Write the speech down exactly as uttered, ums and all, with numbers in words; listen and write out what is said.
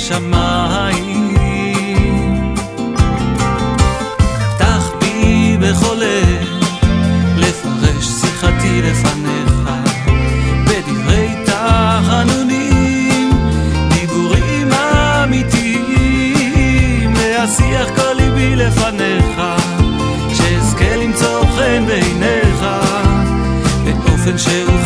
השמיים. פתח בי בכל עת לפרש שיחתי לפניך בדברי תחנונים, דיבורים אמיתיים, להשיח כל ליבי לפניך, שאזכה למצוא חן בעיניך באופן שהוא